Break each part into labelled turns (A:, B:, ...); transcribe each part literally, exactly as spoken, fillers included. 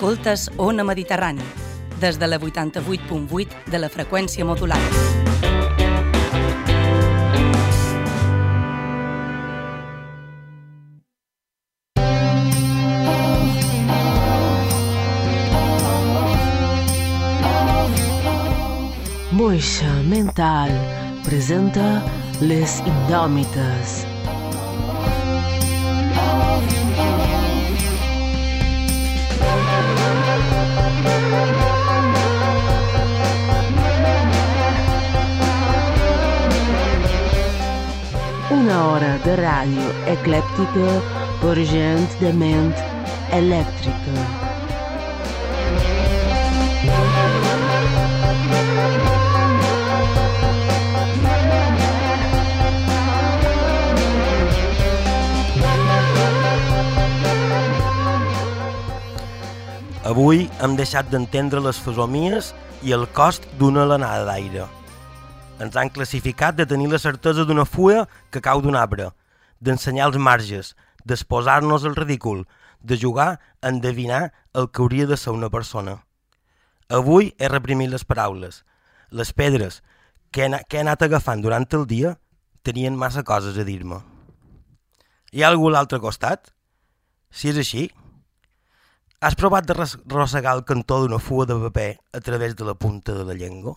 A: Escoltes Ona Mediterrani, des de la vuitanta-vuit punt vuit de la freqüència modulada.
B: Moixa Mental presenta Les Indòmites. Una hora de ràdio eclèptica per gent de ment elèctrica.
C: Avui hem deixat d'entendre les fesomies i el cost d'una alenada d'aire. Ens han classificat de tenir la certesa d'una fulla que cau d'un arbre, d'ensenyar els marges, d'exposar-nos al ridícul, de jugar a endevinar el que hauria de ser una persona. Avui he reprimit les paraules. Les pedres que he, que he anat agafant durant el dia tenien massa coses a dir-me. Hi ha algú a l'altre costat? Si és així, has provat de rossegar el cantó d'una fuga de paper a través de la punta de la llengua?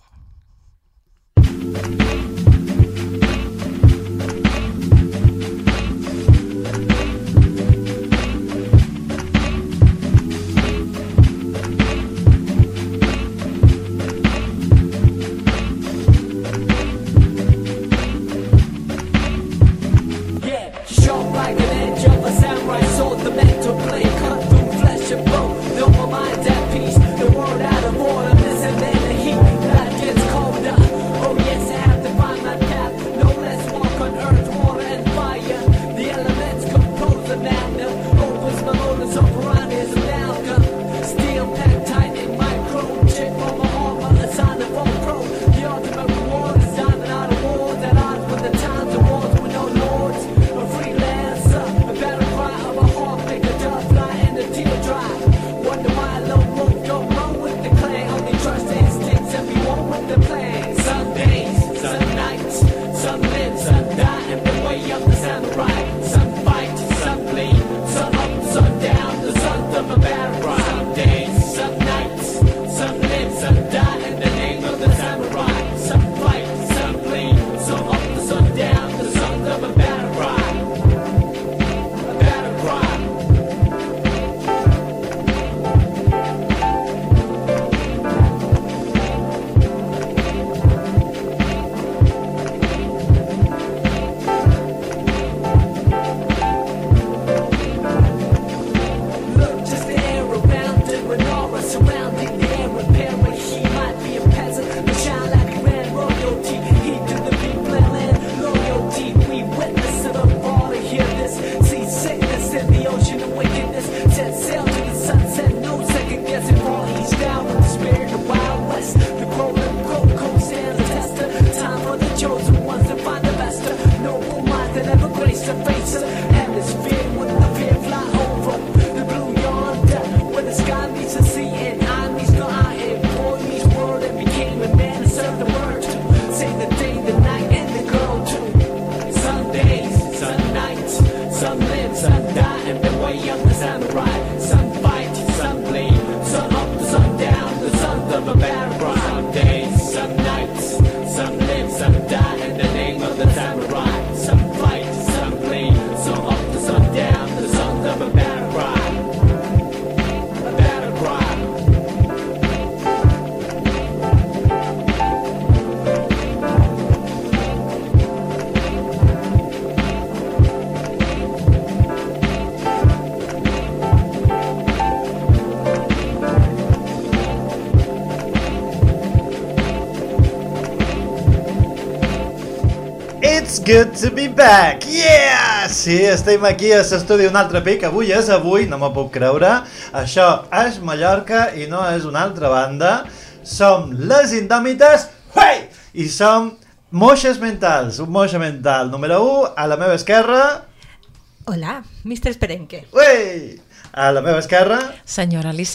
D: Good to be back, yeah! Sí, estem aquí a l'estudi un altre pic. Avui és avui, no m'ho puc creure. Això és Mallorca i no és una altra banda. Som les Indòmites, hey! I som Moixes Mentals. Un moixa mental número u, a la meva esquerra.
E: Hola, mister Esperenque.
D: Ui! A la meva esquerra...
F: Senyora Alice.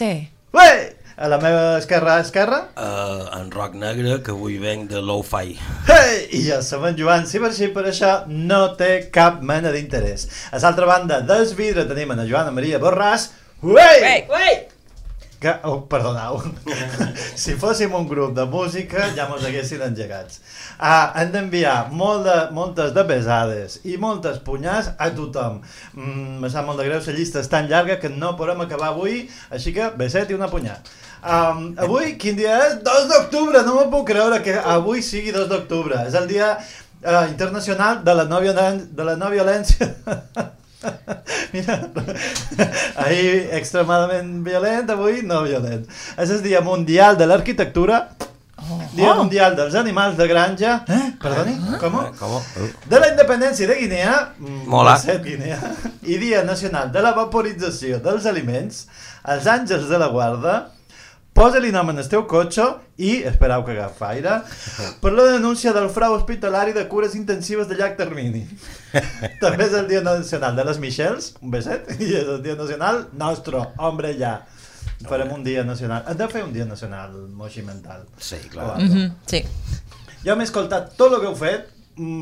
D: Ué! A la meva esquerra, esquerra?
C: Uh, en rock negre, que avui venc de lo-fi.
D: Hey! I jo som en Joan Ciberxí, per això no té cap mena d'interès. A l'altra banda del vidre tenim en la Joana Maria Borràs. Ué!
E: Ué!
D: Que, oh, perdoneu. Si fóssim un grup de música ja mos haguessin engegats. Ah, hem d'enviar molt de, moltes de besades i moltes punyars a tothom. Mm, me sap molt de greu, la llista és tan llarga que no podem acabar avui, així que beset i una punyar. Um, avui, quin dia és? dos d'octubre, no m'ho puc creure que avui sigui dos d'octubre. És el dia uh, internacional de la no violència. De la no violència. Mira, ahir extremadament violent, avui no violent. És el dia mundial de l'arquitectura, oh, dia oh. mundial dels animals de granja, eh? Perdoni, com?
C: Com?
D: De la independència de Guinea,
C: Mola.
D: Guinea, i dia nacional de la vaporització dels aliments, els àngels de la guarda, posa-li nom en el teu cotxe i, esperau que agafa aire, per la denúncia del frau hospitalari de cures intensives de llarg termini. També és el dia nacional de les Michels, un beset, i és el dia nacional nostre, hombre, ja. Farem un dia nacional. Hem de fer un dia nacional moixi mental.
C: Sí, clar.
E: Mm -hmm, sí.
D: Jo m'he escoltat tot el que heu fet,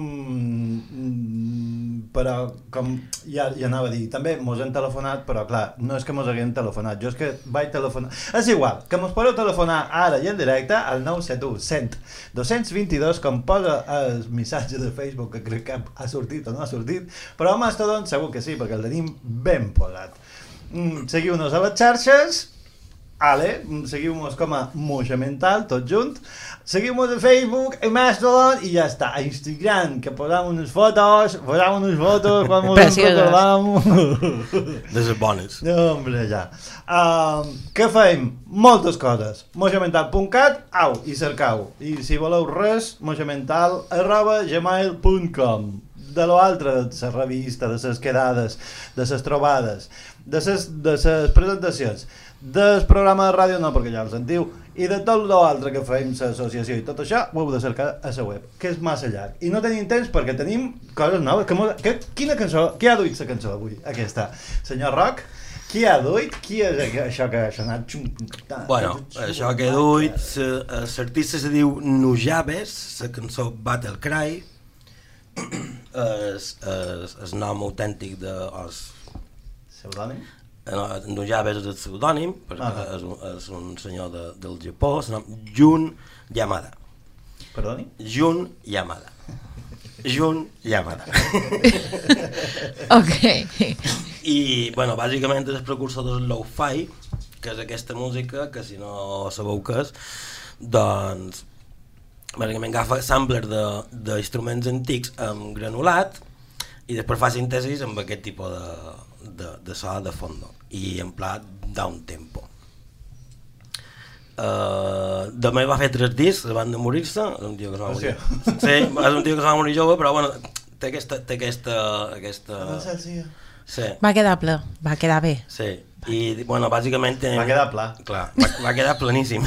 D: mm, però com ja, ja anava a dir, també mos han telefonat, però clar, no és que mos haguem telefonat, jo és que vaig telefonar, és igual, que mos podeu telefonar ara i en directe al nou set u cent dos cents vint-i-dos, com posa el missatge de Facebook, que crec que ha sortit o no ha sortit, però a Mastodon segur que sí, perquè el tenim ben posat. Mm, seguiu-nos a les xarxes, ale, seguiu-nos com a Moixa Mental, tot junt, seguiu-nos a Facebook, a Mastodon i ja està, a Instagram, que posam unes fotos, posam unes fotos quan mos en recordam.
C: De les bones.
D: No, hombre, ja. Uh, què feim? Moltes coses. moixamental punt cat, au, i cercau. I si voleu res, moixamental arroba gmail punt com. De l'altre, de les revistes, de les quedades, de les trobades, de les, de les presentacions, del programa de ràdio no, perquè ja el sentiu, i de tot l'altre que fem l'associació i tot això, ho heu de cercar a la web, que és massa llarg. I no tenim temps perquè tenim coses noves. Que, que, quina cançó? Qui ha duit la cançó avui? Aquesta. Senyor Roc, qui ha duit? Qui és això que ha sonat?
C: Bueno, això que ha duit, l'artista se diu Nujabes, la cançó Battle Cry, és el nom autèntic de...
D: Pseudònim?
C: Nujabes és el pseudònim, perquè ah, és, un, és un senyor de, del Japó, el nom Jun Yamada.
D: Perdoni?
C: Jun Yamada. Jun Yamada.
E: Ok.
C: I, bueno, bàsicament és el precursor del lo-fi, que és aquesta música, que si no sabeu què és, doncs, bàsicament agafa samplers d'instruments antics amb granulat i després fa síntesis amb aquest tipus de, de, de so de fondo i en pla down tempo. Uh, també va fer tres discs abans de morir-se, és un tio que es va morir. Sí, és un tio que es va morir jove, però bueno, té aquesta... Té aquesta, aquesta... Sí.
E: Va quedar ple, va quedar bé.
C: Sí, i bueno, bàsicament...
D: Va quedar pla.
C: Clar, va, va quedar planíssim.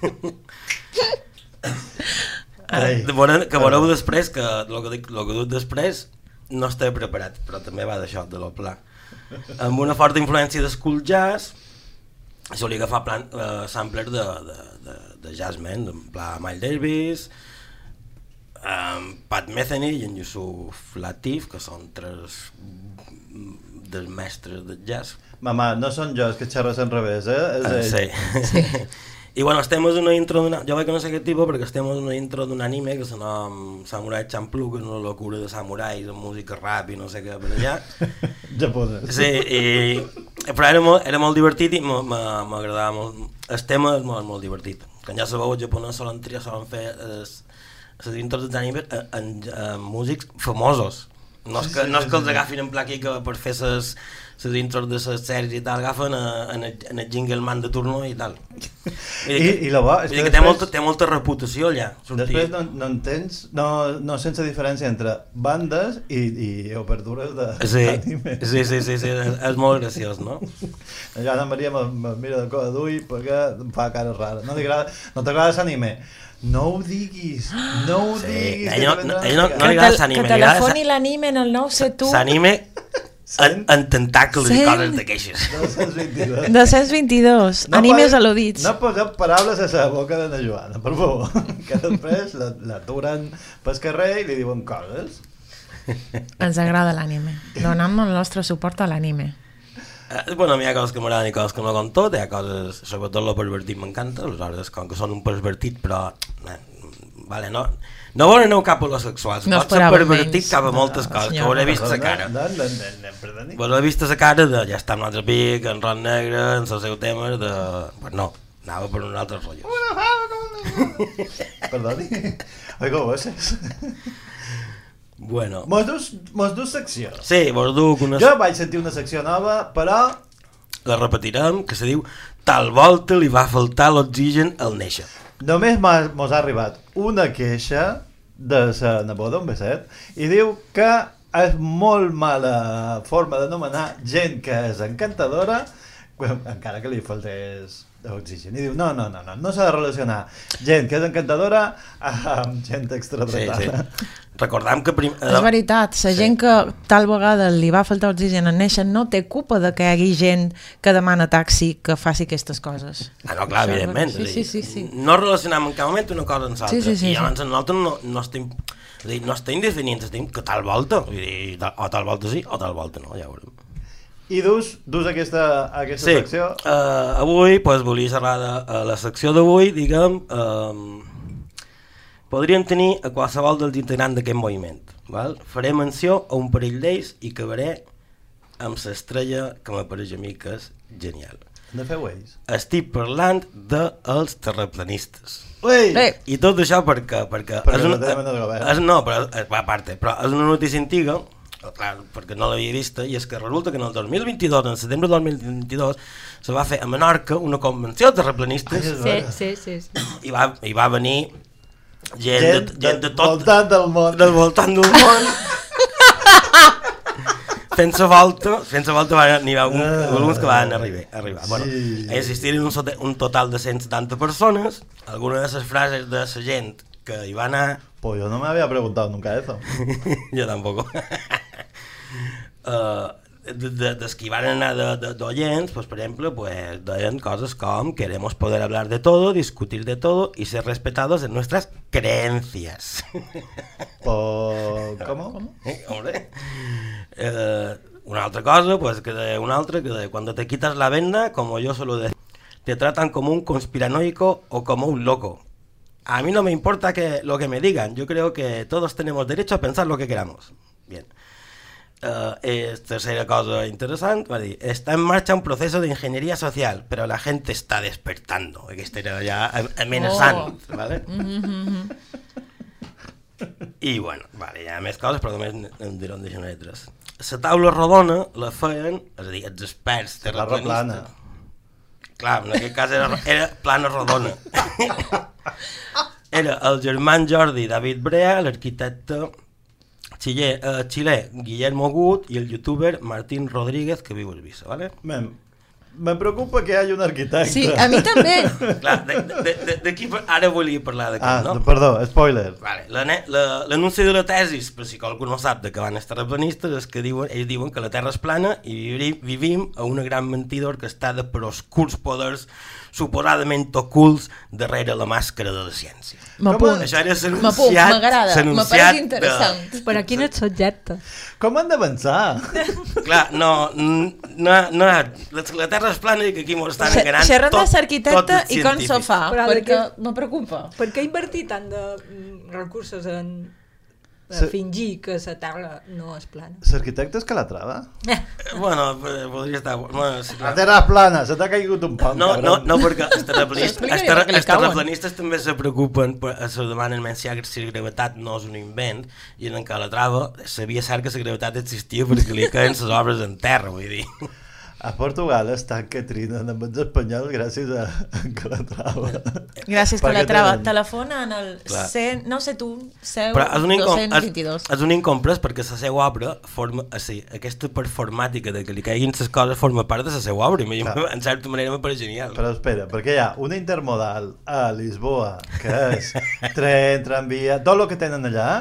D: Ai,
C: que veureu després que el que dic, el que dic després no estava preparat, però també va d'això, de lo pla. Amb una forta influència del cool jazz, solia agafar plan, uh, samplers de, de, de, de jazzmen, en pla Miles Davis, um, Pat Metheny i en Yusuf Lateef, que són tres dels mestres del jazz.
D: Mama, no són jo, és que xerres en revés, eh? És
C: uh, sí. Sí. I bueno, estem en una intro d'una... Jo vaig conèixer aquest tipus perquè estem en una intro d'un anime que se nom Samurai Champloo, que és una locura de samurais amb música rap i no sé què per allà.
D: Japonès.
C: Sí, i... però era molt, era molt divertit i m'agradava molt. El tema és molt, molt divertit. Quan ja sabeu, els japonesos solen triar, solen fer les intros dels animes en, en, en músics famosos. No és que, no és que els agafin en pla aquí que per fer les les intros de les sèries i tal, agafen en el, el jingle man de turno i tal.
D: I, I, i la bo, és que,
C: que
D: després,
C: té, molta, té molta reputació allà. Sortir.
D: Després no, no entens, no, no sense diferència entre bandes i, i obertures d'anime.
C: Sí, sí, sí, sí, sí, és, és molt graciós, no?
D: Ja la Maria me, me mira de coda d'ull perquè em fa cara rara. No t'agrada no l'anime? No ho diguis, no ho sí. diguis.
C: Ell no, no, ell no, no li agrada l'anime.
E: Que telefoni l'anime en el nou set u.
C: S'anime... en, en tentacles i
E: Cent-
C: coses d'aquestes.
D: dos-cents vint-i-dos.
E: dos-cents vint-i-dos.
D: No
E: Animes
D: pode-
E: al·ludits.
D: No poseu paraules a la boca de na Joana, per favor. Que després la- l'aturen pel carrer i li diuen coses.
E: Ens agrada l'anime. Donem el nostre suport a l'anime.
C: Eh, bueno, hi ha coses que m'agraden i coses que no com tot, hi ha coses, sobretot el pervertit m'encanta, aleshores com que són un pervertit, però eh, vale, no, no vol anar cap a los sexuals,
E: No
C: pot ser
E: esperàvem
C: pervertit
E: menys.
C: cap a moltes
E: No,
C: coses, que
E: senyor.
C: hauré vist la cara.
D: No, no, no, no, perdoni.
C: Vos he vist la cara de, ja està amb l'altre pic, en Ron Negre, en el seu tema, de... Pues no, anava per un altre rotllo.
D: Perdoni. Oiga, vos és...
C: Bueno,
D: Mos dus, mos dus secció.
C: sí, vos duc una...
D: Jo vaig sentir una secció nova, però...
C: La repetirem, que se diu Tal volta li va faltar l'oxigen al néixer.
D: Només m'ha- mos ha arribat una queixa de la neboda, un beset, i diu que és molt mala forma d'anomenar gent que és encantadora, quan- encara que li faltés oxigen. I diu, no, no, no, no, no s'ha de relacionar gent que és encantadora amb gent
C: Sí,
D: extradretada.
C: sí. Recordam que... Prim...
E: És veritat, la gent que tal vegada li va faltar oxigen en néixer no té culpa de que hi hagi gent que demana taxi que faci aquestes coses.
C: Ah, no, clar,
E: Això,
C: evidentment.
E: sí,
C: és a dir,
E: sí, sí, sí.
C: No relacionam en cap moment una cosa amb l'altra.
E: Sí, sí, sí,
C: I
E: sí.
C: abans nosaltres no, no estem... És a dir, no estem definint, estem que tal volta. Vull dir, tal- o tal volta sí, o tal volta no, ja ho veurem.
D: I dus, dus aquesta, aquesta
C: Sí,
D: secció...
C: uh, avui pues, volia xerrar de uh, la secció d'avui, diguem, uh, podríem tenir a qualsevol dels integrants d'aquest moviment. Val? Faré menció a un parell d'ells i acabaré amb l'estrella que m'apareix a mi que és genial.
D: No feu ells.
C: Estic parlant dels terraplanistes.
D: Ui!
E: Eh,
C: I tot això perquè... perquè,
D: Perquè
C: és
D: no
C: una,
D: tenim en el govern.
C: és, no, però és, a part, però és una notícia antiga, clar, perquè no l'havia vista, i és que resulta que en el dos mil vint-i-dos, en setembre del dos mil vint-i-dos, se va fer a Menorca una convenció de terraplanistes
D: Ai,
A: Sí, sí, sí, sí.
C: i va, i va venir gent,
D: Gent,
C: de, gent de tot,
D: voltant del món.
C: del voltant del món. Fent la volta, fent la volta van, n'hi va un,
D: Ah.
C: alguns que van arribar. arribar. Bueno,
D: Sí.
C: existiren un, sote- un total de cent setanta persones, algunes de les frases de la gent que hi va anar,
D: Pues yo no me había preguntado nunca eso.
C: jo tampoc, uh, de, de, des que hi van anar de, de, d'oients, pues, per exemple, pues, deien coses com queremos poder hablar de todo, discutir de todo y ser respetados en nuestras creencias.
D: Pues, ¿cómo?
C: Eh, hombre. Eh, una altra cosa, pues que de una altra, que de cuando te quitas la venda, como yo suelo decir, te tratan como un conspiranoico o como un loco. A mí no me importa que, lo que me digan, yo creo que todos tenemos derecho a pensar lo que queramos. Bien. Uh, es tercera cosa interesante, va dir, está en marcha un proceso de ingeniería social, pero la gente está despertando. Aquesta era ja amenaçant, oh. ¿vale? I bueno, vale, hi ha més coses, però només en diré un deixant tres. La taula rodona la feien, és a dir, els experts
D: La roda plana.
C: terraplanistes. Clar, en aquest cas era, era plana rodona. Era el germà Jordi David Brea, l'arquitecte xilè, eh, xilè Guillermo Gut i el youtuber Martín Rodríguez, que viu a Eivissa, ¿vale?
D: Me, me preocupa que hi hagi un arquitecte.
E: sí, a mi també.
C: Clar, de, de, de, d'aquí ara volia parlar d'aquí,
D: Ah,
C: no?
D: perdó, spoiler.
C: Vale, l'ane- la- l'anunci de la tesis, per si qualcú no sap de què van els terraplanistes, és que diuen, ells diuen que la Terra és plana i vivim, vivim a una gran mentida orquestada per oscurs poders suposadament ocults darrere la màscara de la ciència.
E: M'apunt.
C: Això era
E: M'apunt,
C: s'anunciat...
E: m'agrada,
C: s'anunciat
E: m'apareix
C: de-
E: interessant.
A: Però quin et subjecte?
D: Com han d'avançar?
C: Clar, no, n- no, no, la, la Terra és plana i que aquí mos estan enganant
E: Xerrem de
C: tot,
E: l'arquitecte
C: tot els
E: i com s'ho
C: científics.
E: fa,
A: Però de
E: perquè
A: què-
E: me preocupa.
A: Per què invertir tant de mm, recursos en a
D: Se-
A: fingir que la Terra no és plana?
D: L'arquitecte és Calatrava?
C: Bueno, eh, podria estar... Bueno, sí,
D: La
C: clar.
D: terra és plana, se t'ha caigut un pam,
C: No, no,
D: cabron.
C: no, perquè els terraplanistes,
E: Explica-li
C: els, terra,
E: per què li
C: els
E: cauen.
C: terraplanistes també se preocupen, per, se demanen menys si la gravetat no és un invent, i en Calatrava sabia cert que la gravetat existia perquè li caien les obres en terra, vull dir.
D: A Portugal estan que trinen amb els espanyols gràcies a Calatrava.
E: Gràcies,
D: Perquè
E: Calatrava.
D: tenen-
E: Telefona en el
C: Clar.
E: cent, no sé tu, seu
C: Però és un, incom
E: dos-cents
C: és,
E: vint-i-dos.
C: és un incomprès perquè la seva obra forma, o sigui, aquesta performàtica de que li caiguin les coses forma part de la seva obra i mi-
D: Clar.
C: en certa manera m'apareix genial.
D: Però espera, perquè hi ha una intermodal a Lisboa, que és tren, tramvia, tot el que tenen allà,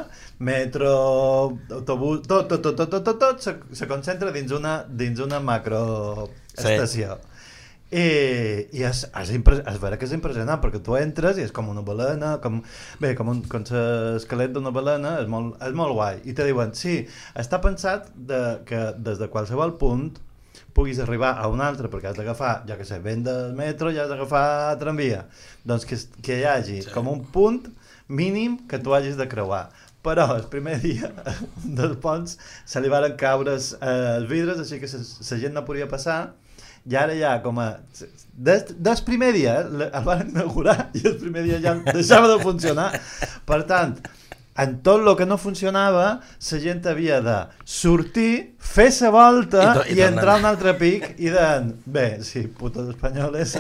D: metro, autobús, tot, tot, tot, tot, tot, tot, tot se, se concentra dins una, dins una macroestació. Sí. I, i és, és, impre, és vera que és impressionant, perquè tu entres i és com una balena, com, bé, com, un, com l'esquelet d'una balena, és molt, és molt guai. I te diuen, sí, està pensat de, que des de qualsevol punt puguis arribar a un altre, perquè has d'agafar, ja que sé, vent del metro, ja has d'agafar tramvia. Doncs que, que hi hagi sí. com un punt mínim que tu hagis de creuar. Però el primer dia dels ponts se li van caure els eh, vidres, així que la gent no podia passar. I ara ja com a... Des, des primer dia eh, el van inaugurar i el primer dia ja deixava de funcionar. Per tant, en tot el que no funcionava, la gent havia de sortir, fer la volta i, to, i, i entrar a un altre pic i de... Bé, sí, putos espanyoles,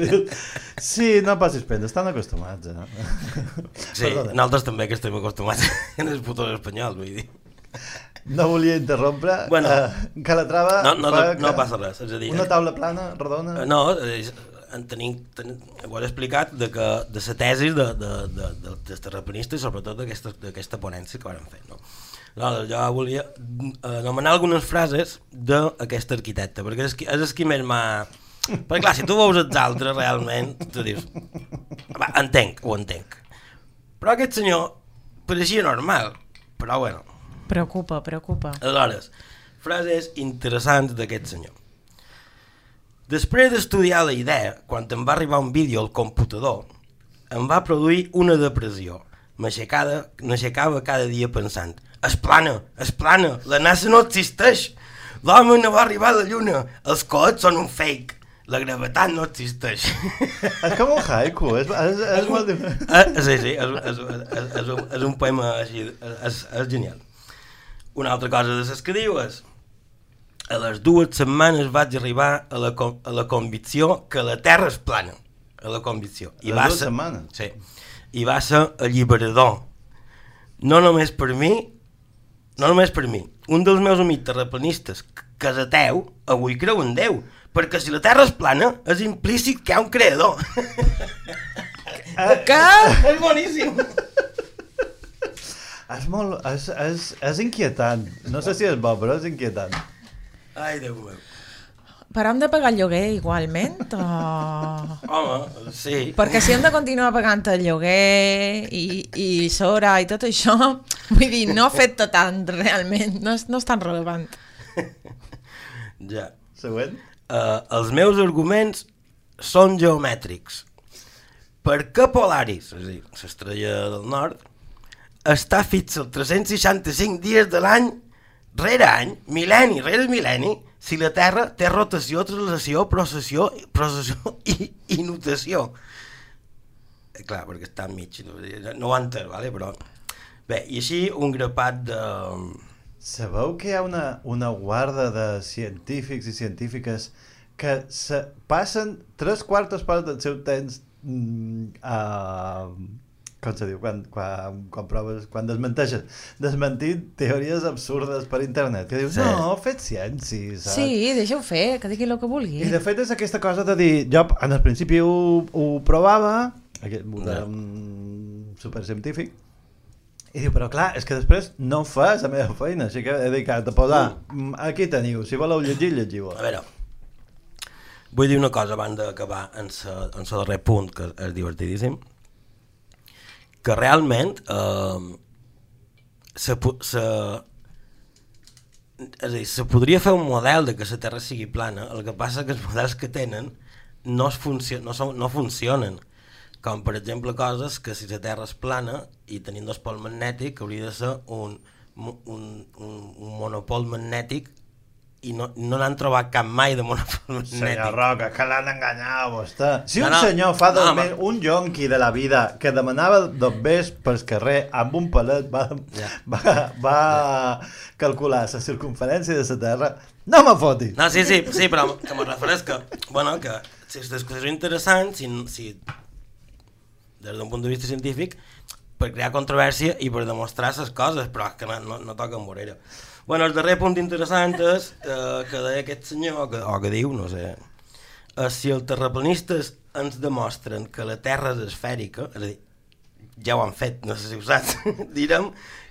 D: sí, no passis pena, estan acostumats. Eh?
C: Sí, Perdona. Nosaltres també que estem acostumats en els putos espanyols, vull dir.
D: No volia interrompre,
C: bueno,
D: uh, Calatrava
C: no, no,
D: fa
C: no, no passa res, és a dir,
D: una taula plana, redona...
C: Uh, no, és, en tenim, ten, ho he explicat de, que, de la tesi de, de, de, de, dels terraplanistes i sobretot d'aquesta ponència que vam fer. No? Aleshores, jo volia anomenar algunes frases d'aquest arquitecte, perquè és, és el qui més m'ha... Perquè clar, si tu veus els altres realment, tu dius, va, entenc, ho entenc. Però aquest senyor pareixia normal, però bueno...
E: Preocupa, preocupa.
C: Aleshores, frases interessants d'aquest senyor. Després d'estudiar la idea, quan em va arribar un vídeo al computador, em va produir una depressió. M'aixecava cada dia pensant, es plana, es plana, la NASA no existeix, l'home no va arribar a la lluna, els coets són un fake, la gravetat no existeix.
D: És com un haiku, és, és, és molt diferent.
C: Sí, sí, és, és, és, és, un, és un poema així, és, és genial. Una altra cosa de les que diu és, a les dues setmanes vaig arribar a la, a la convicció que la Terra és plana. A la convicció. I
D: a les dues setmanes?
C: Sí. I va ser alliberador. No només per mi, no només per mi. Un dels meus amics terraplanistes, que és ateu, avui creu en Déu. Perquè si la Terra és plana, és implícit que hi ha un creador.
E: Què?
C: És boníssim.
D: És molt... És, és, és inquietant. No sé si és bo, però és inquietant.
C: Ai, Déu meu.
E: Però hem de pagar el lloguer igualment? O...
C: Home, sí.
E: Perquè si hem de continuar pagant el lloguer i, i Sora i tot això, vull dir, no afecta tant realment, no és, no és tan relevant.
D: Ja. Següent.
C: Uh, els meus arguments són geomètrics. Per què Polaris, és a dir, l'estrella del nord, està fixa els tres-cents seixanta-cinc dies de l'any, rere any, mil·lenni, rere mil·lenni, si la Terra té rotació, translació, processió, processió i, i notació. Eh, clar, perquè està enmig, no, no ho entès, vale? Però... Bé, i així un grapat de...
D: Sabeu que hi ha una, una guarda de científics i científiques que se passen tres quartes parts del seu temps mm, a... com se diu, quan, quan, quan proves, quan desmenteixes, desmentint teories absurdes per internet, que dius, sí. No, fet ciència, saps?
E: Sí, deixa-ho fer, que digui el que vulgui.
D: I de fet és aquesta cosa de dir, jo en el principi ho, ho provava, aquest, era un supercientífic, i diu, però clar, és que després no fas la meva feina, així que he dedicat a posar, mm. aquí teniu, si voleu llegir, llegiu-ho.
C: A veure, vull dir una cosa abans d'acabar en el darrer punt, que és divertidíssim, que realment eh, se, se, és a dir, se podria fer un model de que la Terra sigui plana, el que passa que els models que tenen no, es funcio, no, són, no funcionen, com per exemple coses que si la Terra és plana i tenim dos pols magnètic hauria de ser un, un, un, un monopol magnètic i no, no n'han trobat cap mai de monopol magnètic.
D: Senyor Roca, que l'han enganyat a vostè. Si no, un no, senyor fa dos no, mesos, un jonqui de la vida que demanava dos bes pel carrer amb un palet va, ja. va, va ja. calcular la circunferència de la Terra, no me fotis.
C: No, sí, sí, sí, però que me refereix que, bueno, que si és discussió interessant, si, si des d'un punt de vista científic, per crear controvèrsia i per demostrar les coses, però que no, no, no toca en vorera. Bueno, el darrer punt interessant és eh, que deia aquest senyor, que, o que diu, no sé, eh, si els terraplanistes ens demostren que la Terra és esfèrica, és a dir, ja ho han fet, no sé si ho saps, direm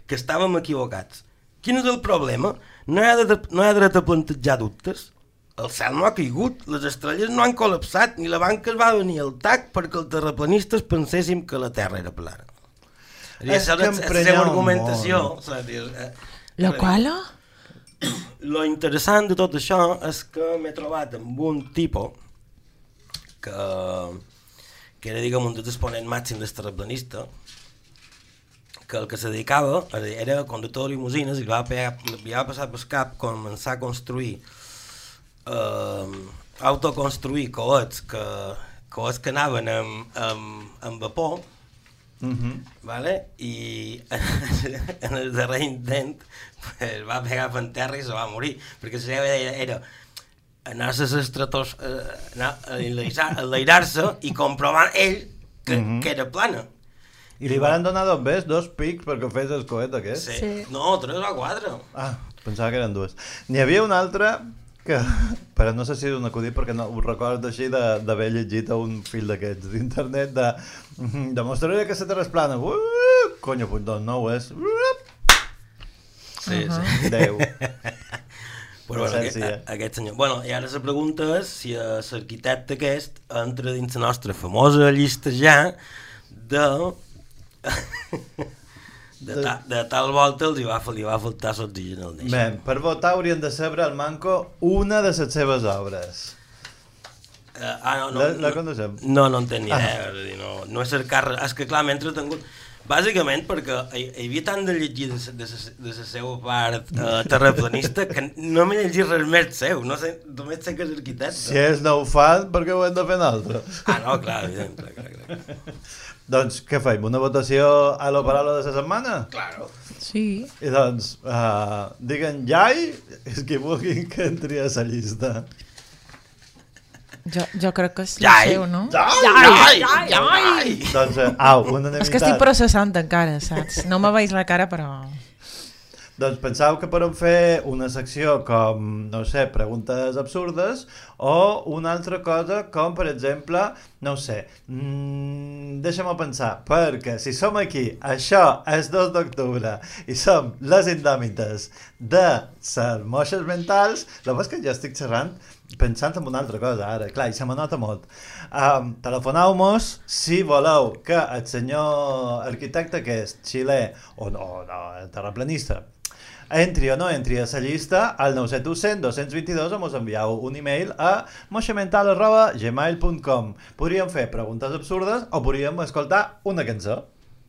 C: que estàvem equivocats. Quin és el problema? No hi ha, de, no hi ha dret a plantejar dubtes. El cel no ha caigut, les estrelles no han col·lapsat, ni la banca es va venir al tac perquè els terraplanistes penséssim que la Terra era plana.
D: És que em prenya
C: argumentació.
E: Lo qual?
C: Lo interessant de tot això és que m'he trobat amb un tipus que, que era, diguem, un dels exponents màxim del terraplanista, que el que se dedicava era conductor de limusines i li va, pegar, li va passar pel cap començar a construir eh, autoconstruir coets que, coets que anaven amb, amb, amb vapor. Uh-huh. Vale? I en el darrer intent pues, va pegar per terra i se va morir, perquè la seva idea era anar-se a l'estratos, eh, anar a enlairar-se i comprovar ell que, uh-huh. que era plana.
D: I li van donar dos ves, dos pics perquè fes el coet aquest?
C: Sí. sí. No, tres o quatre.
D: Ah, pensava que eren dues. N'hi havia una altra que, però no sé si és un acudit perquè no ho recordo així d'haver llegit a un fil d'aquests d'internet de demostraré que la Terra és plana. Uh, conyo, pues doncs no ho és.
C: Sí,
E: uh-huh.
C: sí.
D: Déu.
C: Però bueno, aquest, a, aquest senyor... Bueno, i ara la pregunta és si l'arquitecte aquest entra dins la nostra famosa llista ja de... De, ta, de tal volta els hi va, li va faltar l'oxigen al néixer.
D: Ben, per votar haurien de saber al Manco una de les seves obres.
C: Uh, ah, no, no,
D: la, la
C: no,
D: coneixem?
C: no, no en tenia idea. Ah. És, dir, no, no és cercar res. És que clar, m'he entretengut. Bàsicament perquè hi, hi havia tant de llegir de, de, de, de la seva part uh, terraplanista que no m'he llegit res més seu. No sé, només sé que és arquitecte.
D: Si ells no ho fan, per què ho hem de fer nosaltres?
C: Ah, no, clar, evident. Clar, clar, clar.
D: Doncs què faim? Una votació a la paraula de la setmana?
C: Claro.
E: Sí.
D: I doncs, uh, diguen jai, és que vulguin que entri a la llista.
E: Jo, jo crec que és
C: Jai.
E: seu, no?
D: Jai!
E: Jai! Jai! Jai!
D: Doncs, uh, au, unanimitat.
E: És que estic processant encara, saps? No me veig la cara, però...
D: Doncs pensau que podem fer una secció com, no sé, preguntes absurdes o una altra cosa com, per exemple, no ho sé, mmm, deixa'm pensar, perquè si som aquí, això és dos d'octubre i som les indòmites de les moixes mentals, la cosa és que jo estic xerrant pensant en una altra cosa ara, clar, i se m'anota molt. Um, telefoneu-mos si voleu que el senyor arquitecte que és xilè o no, no, terraplanista, entri o no entri a la llista al nou set u cent dos cents vint-i-dos o mos envieu un e-mail a moixamental arroba gmail punt com. Podríem fer preguntes absurdes o podríem escoltar una cançó.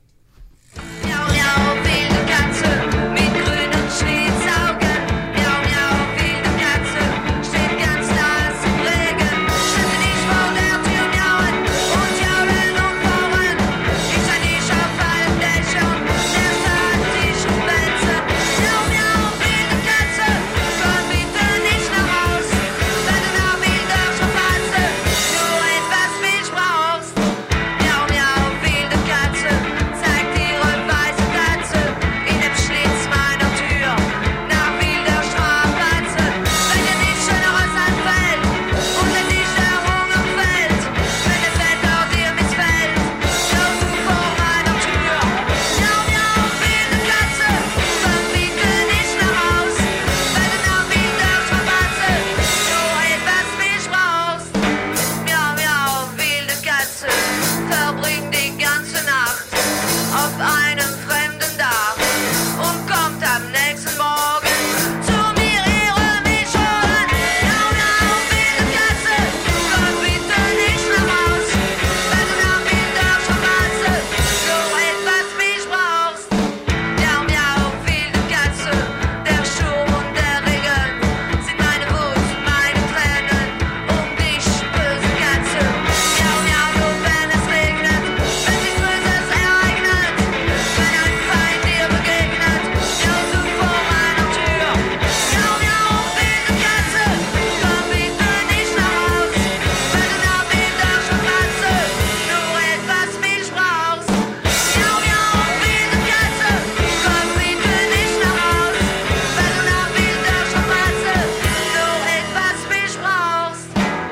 F: Miau, miau, wilde Katze mit grünen Schlitzaugen. Miau, miau, wilde Katze steht ganz nass im Regen. Stelle dich vor der Tür miauen und jaulen und bauen. Ich sei nicht auf allen Dächern, der sagt dich und Wälze. Miau, miau, wilde Katze, komm bitte nicht nach Haus. Wenn du nach wilder Strapaze nur etwas Milch brauchst. Miau, miau, wilde Katze, zeig ihre weiße Katze in dem Schlitz meiner Tür. Nach wilder Strapaze, wenn dir nichts Schöneres anfällt und wenn dich der Hunger fällt, wenn das Wetter dir missfällt, nur du vor meiner Tür. Miau, miau, wilde Katze, komm bitte nicht nach Haus, wenn du nach wilder Strapaze nur etwas Milch brauchst. Miau, miau, wilde Katze, verbring die ganze Nacht auf einem fremden Dach und kommt am nächsten Morgen zu mir ihre Milch holen. Miau, miau, wilde Katze, komm bitte nicht nach Haus, wenn du nach wilder Strapaze nur etwas Milch brauchst. Miau, miau, wilde Katze, der Sturm und der Regen sind meine Wut, meine Tränen um dich, böse Katze. Miau, miau, nur wenn es regnet, wenn sich Böses ereignet, wenn ein Feind dir begegnet, miau du vor meiner Tür. Miau, miau, wilde Katze, komm bitte nicht nach Haus, wenn du nach wilder Strapaze nur etwas Milch brauchst. Miau, miau, wilde Katze, komm bitte nicht nach Haus, wenn du nach wilder Strapaze nur etwas Milch brauchst.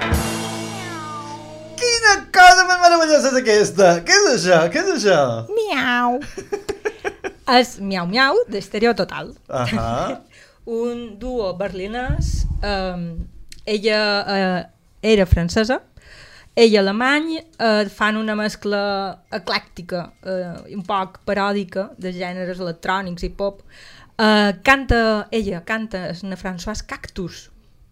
D: Quina cosa més meravellosa és aquesta! Què és això? Què és això?
E: Miau.
G: és Miau Miau, d'Estereo Total.
D: Ahà.
G: Un duo berlinès. Eh, ella eh, era francesa, ell alemany, eh, fan una mescla eclèctica, eh, un poc paròdica, de gèneres electrònics i pop. Eh, canta, ella canta en François Cactus.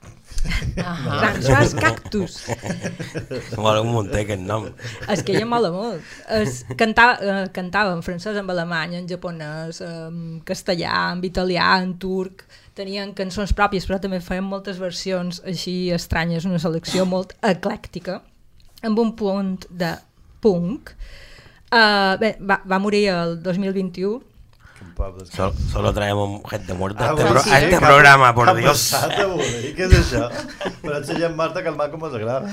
G: Ah. François Cactus.
C: Mola un munt, aquest nom.
G: És que ella mola molt. Es, cantava, eh, cantava en francès, en alemany, en japonès, en castellà, en italià, en turc. Tenien cançons pròpies, però també feien moltes versions així estranyes, una selecció molt eclèctica, amb un punt de punk. Uh, bé, va, va morir el dos mil vint-i-u.
C: Sol, solo traemos gente muerta
D: Ah,
C: a este,
D: bueno,
C: pro,
D: sí,
C: a este
D: cap-
C: programa, por
D: cap
C: Dios.
D: passat, avui, què és això? Però et seiem Marta calmar com us agrada.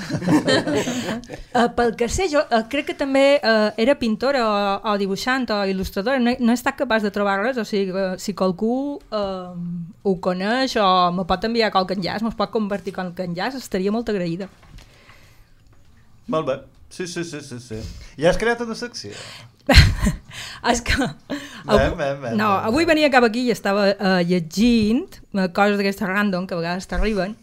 G: Uh, pel que sé, jo uh, crec que també uh, era pintora o, o dibuixant o il·lustradora, no he, no he estat capaç de trobar res, o sigui, uh, si qualcú uh, ho coneix o me pot enviar qualque enllaç, me'ls pot convertir qualque enllaç, estaria molt agraïda.
D: Molt bé. Sí, sí, sí, sí, sí. Ja has creat una secció?
G: És que avui,
D: Ben, ben, ben,
G: no,
D: ben,
G: avui
D: ben.
G: venia cap aquí i estava uh, llegint uh, coses d'aquestes random que a vegades t'arriben.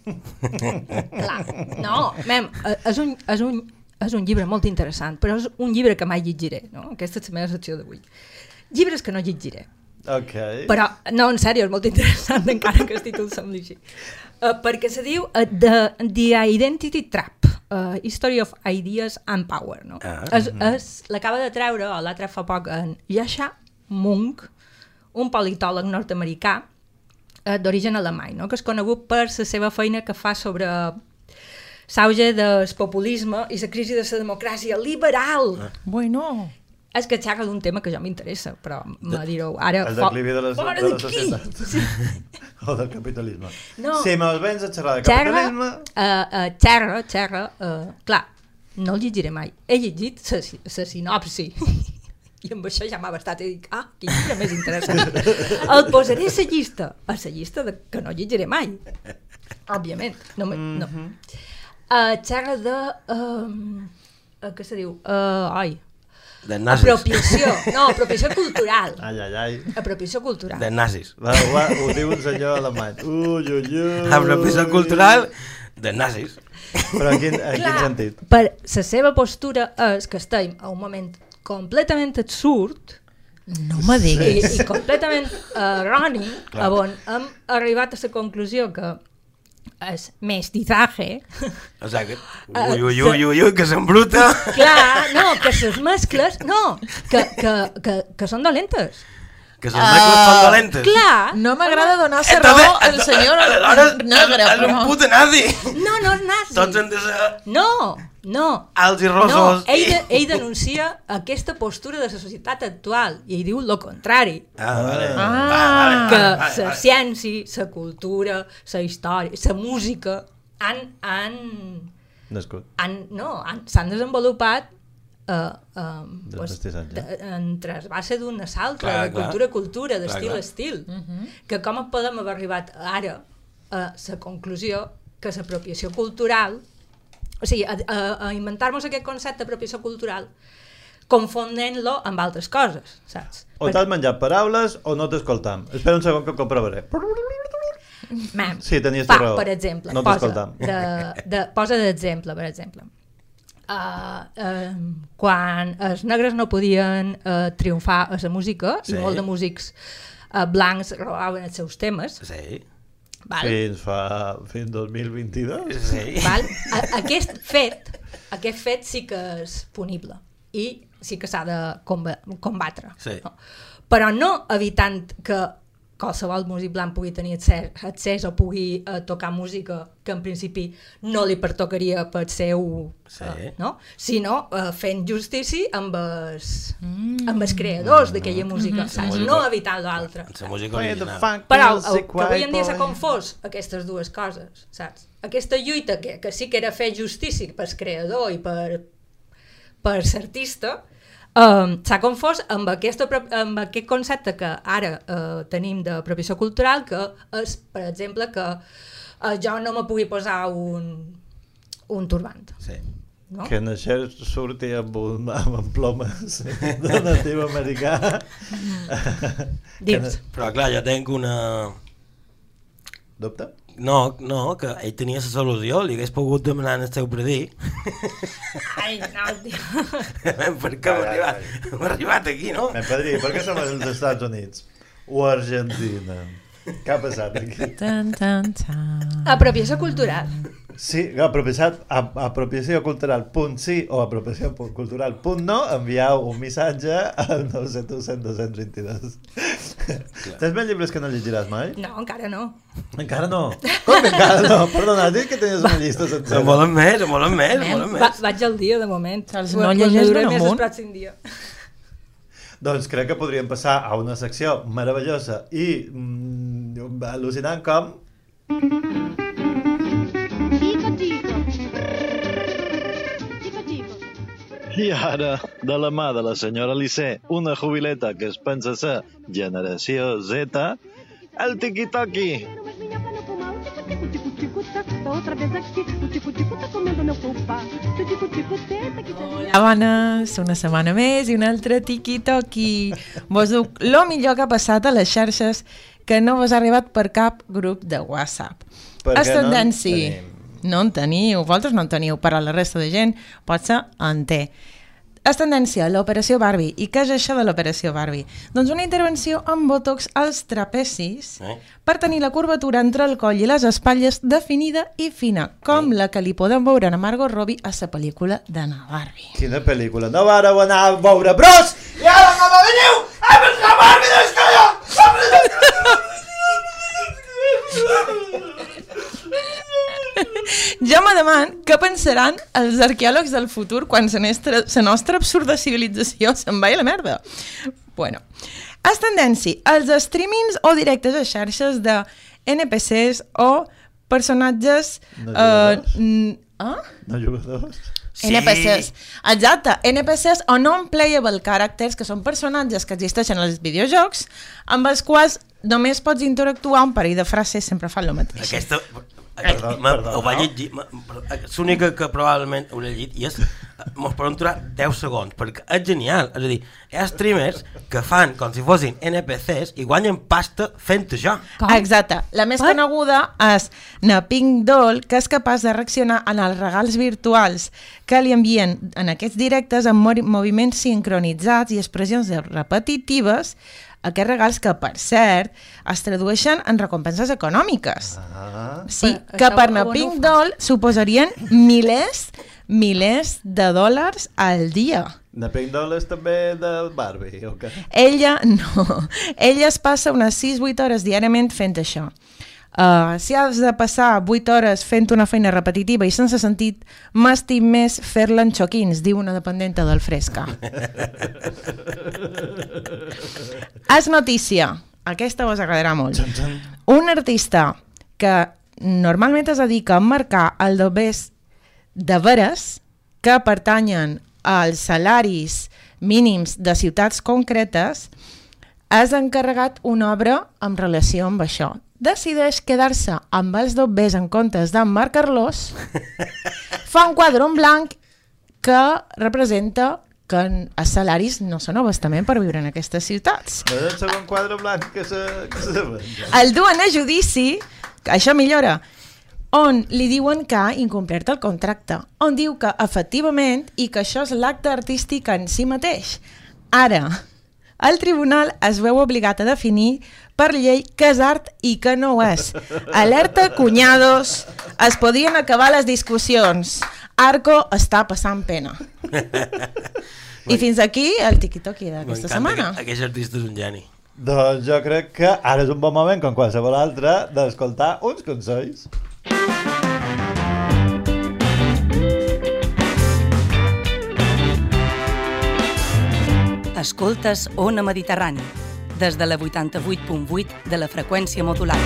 G: Clar, no, mem, uh, és, un, és, un, és un llibre molt interessant, però és un llibre que mai llegiré, no? Aquesta és la meva secció d'avui. Llibres que no llegiré.
D: Ok.
G: Però, no, en sèrio, és molt interessant, encara que el títol sembli així. Uh, perquè se diu uh, The, The Identity Trap, uh, History of Ideas and Power. No?
C: Ah.
G: És, és, l'acaba de treure, o l'ha tret fa poc, en Yasha Munk, un politòleg nord-americà uh, d'origen alemany, no? Que és conegut per la seva feina que fa sobre l'auge del populisme i la crisi de la democràcia liberal.
C: Ah.
E: Bueno,
G: És que xerra d'un tema que jo m'interessa, però me direu ara...
D: El
G: fo-
D: declivi de la,
G: fora
D: de la
G: d'aquí!
D: societat. O del capitalisme.
G: No.
D: Si me'ls vens a xerrar de
G: Xerra,
D: capitalisme...
G: uh, uh, xerra, xerra, uh, clar, no el llegiré mai. He llegit la sinopsi i amb això ja m'ha bastat i dic, ah, quin llibre més interessant. El posaré a la llista, a la llista de, que no llegiré mai. Òbviament. No, me, no. Uh, xerra de... Uh, uh, què se diu? Uh, ai,
C: De nazis.
G: apropiació. No, apropiació cultural.
D: Ai, ai, ai.
G: Apropiació cultural.
C: De nazis.
D: Va, va, ho diu un senyor alemany. Ui, ui, ui.
C: Apropiació cultural de nazis.
D: Però en quin, en quin
G: Clar,
D: sentit?
G: per la seva postura és que estem a un moment completament absurd
E: no me
G: i,
E: diguis.
G: i completament erroni, on hem arribat a la conclusió que és mestizaje.
C: O sigui, que, ui, ui, ui, ui, ui, que s'embruta.
G: Clar, no, que les mescles, no, que, que, que, que són dolentes.
C: Que les mescles són dolentes.
G: Clar.
E: No m'agrada donar-se
C: Entonces,
E: raó al senyor
C: aleshores,
E: negre,
C: és un
E: però...
C: puto nazi.
G: No, no és nazi.
C: Tots han de ser
G: No, no.
C: alts i
G: No,
C: rossos.
G: ell, de, ell denuncia aquesta postura de la societat actual i ell diu lo contrari.
C: Ah, vale.
E: Ah.
C: Va, vale,
G: Que
C: vale, vale,
G: la
C: vale.
G: ciència, la cultura, la història, la música han, han,
D: Nascut.
G: han, no, han, s'han desenvolupat uh, uh,
D: Del
G: pues,
D: mestissatge.
G: de, en trasbassa d'una a l'altra,
C: Clar,
G: de
C: clar.
G: cultura a cultura,
C: Clar,
G: d'estil
C: clar.
G: a estil. Que com podem haver arribat ara a la conclusió que l'apropiació cultural, o sigui, a, a, a inventar-nos aquest concepte d'apropiació cultural confondent-lo amb altres coses, saps?
D: O t'has menjat paraules o no t'escoltam. Espera un segon que ho comprovaré.
G: Mem,
D: Sí, tenies
G: fa,
D: tu raó.
G: per exemple,
D: No
G: posa,
D: t'escoltam.
G: de, de, posa d'exemple, per exemple. Uh, uh, quan els negres no podien uh, triomfar a la música,
C: Sí.
G: i molt de músics uh, blancs robaven els seus temes,
C: Sí,
G: val?
D: Fins fa... fins dos mil vint-i-dos.
C: sí.
G: Val? A, aquest fet aquest fet sí que és punible i sí que s'ha de comba- combatre.
C: Sí.
G: No? Però no evitant que qualsevol músic blanc pugui tenir accés, accés o pugui uh, tocar música que en principi no li pertocaria pel seu...
C: Sí.
G: Uh, no? Sinó uh, fent justícia amb els, mm. amb els creadors d'aquella música,
C: Mm-hmm.
G: saps?
C: Música-
G: No evitant l'altra.
C: La música
D: Play the
C: original.
D: funk
G: Però el,
D: music,
G: que avui en dia
D: white
G: s'ha
D: boy.
G: confós aquestes dues coses, saps? Aquesta lluita que, que sí que era fer justícia pel creador i per, per l'artista, um, s'ha confós amb, aquesta, amb aquest concepte que ara uh, tenim d'apropiació cultural, que és, per exemple, que uh, jo no me pugui posar un, un turbant.
C: Sí.
G: no?
D: Que naixer surti amb, un, amb plomes de natiu americà.
G: Dius.
C: Però clar, jo tenc una...
D: Dubte?
C: No, no, que ell tenia la solució, li hagués pogut demanar en el seu predí.
G: Ai, no, tio.
C: Per què hem arribat, hem arribat aquí, no?
D: Ben padrí, per què som als Estats Units? O Argentina? Què ha passat aquí?
E: Tan, tan, tan.
G: Apropiació cultural.
D: Sí, apropiació, apropiació cultural punt sí o apropiació cultural punt no, envieu un missatge al nou set u cent dos cents vint-i-dos. Tens més llibres que no llegiràs mai?
G: No, encara no.
D: Encara no? Com que encara no? Perdona, has dit que tenies una llista sencera.
C: Em volen més, em volen més, em volen
G: Va,
C: més.
G: vaig al dia, de moment.
E: Els no llegeix ben amunt.
G: Més el pròxim dia.
D: Doncs crec que podríem passar a una secció meravellosa i mm, al·lucinant com... I ara, de la mà de la senyora Lissé, una jubileta que es pensa ser generació Z, el tiqui-toqui.
E: Hola, bones, una setmana més i un altre tiqui-toqui. Vos duc lo millor que ha passat a les xarxes que no vos ha arribat per cap grup de WhatsApp.
D: Perquè
E: És tendenci.
D: no en tenim.
E: No en teniu, vosaltres no en teniu, però la resta de gent potser en té. És tendència, l'operació Barbie. I què és això de l'operació Barbie? Doncs una intervenció amb botox als trapecis
C: Eh?
E: per tenir la curvatura entre el coll i les espatlles definida i fina, com la que li podem veure a Margot Robbie a la pel·lícula d'Anna Barbie.
D: Quina pel·lícula? No vareu anar a veure Bros! I ara no me veniu a pensar Barbie des que jo!
E: Jo me deman què pensaran els arqueòlegs del futur quan la nostra, la nostra absurda civilització se'n va a la merda. Bueno, és tendència els streamings o directes a xarxes de N P Cs o personatges...
D: No
E: eh,
D: jugadors?
E: n- ah?
D: No jugadors?
C: Sí.
E: N P Cs, exacte, N P Cs o non-playable characters, que són personatges que existeixen als videojocs, amb els quals només pots interactuar un parell de frases, sempre fan el mateix.
C: Aquesta...
D: Perdó,
C: Ma-
D: perdó,
C: ho vaig
D: no?
C: llegir, ma- però és l'única que probablement hauré llegit i és, mos poden durar deu segons, perquè és genial, és a dir, hi ha streamers que fan com si fossin N P Cs i guanyen pasta fent això.
G: Com?
E: Exacte, la més
G: What?
E: coneguda és na Pink Doll, que és capaç de reaccionar en els regals virtuals que li envien en aquests directes amb mo- moviments sincronitzats i expressions repetitives, aquests regals que, per cert, es tradueixen en recompenses econòmiques.
D: Ah.
E: Sí,
G: Però
E: que
G: això
E: per
G: on
E: na
G: ho
E: Pink
G: fa?
E: Doll suposarien milers, milers de dòlars al dia.
D: Na Pink Doll és també del Barbie, o què?
E: Ella, no, ella es passa unes sis vuit hores diàriament fent això. Uh, si has de passar vuit hores fent una feina repetitiva i sense sentit, m'estim més fer-la en xoquins, diu una dependenta del Fresca. És notícia, aquesta vos agradarà molt. Un artista que normalment es dedica a marcar el dobers de veres que pertanyen als salaris mínims de ciutats concretes, has encarregat una obra en relació amb això. Decideix quedar-se amb els dobbers en comptes d'en marcar-los, fa un quadre en blanc que representa que els salaris no són abastament per viure en aquestes ciutats.
D: No és el segon quadre blanc que se, que se menja.
E: El duen a judici, que això millora, on li diuen que ha incomplert el contracte, on diu que efectivament i que això és l'acte artístic en si mateix. Ara, el tribunal es veu obligat a definir per llei què és art i què no ho és. Alerta, cunyados, es podien acabar les discussions. Arco està passant pena. I fins aquí el tiqui-toqui d'aquesta setmana.
C: que aquest artista és un geni.
D: Doncs jo crec que ara és un bon moment, com qualsevol altre, d'escoltar uns consells.
A: Escoltes Ona Mediterrani, des de la vuitanta-vuit punt vuit de la freqüència modulada.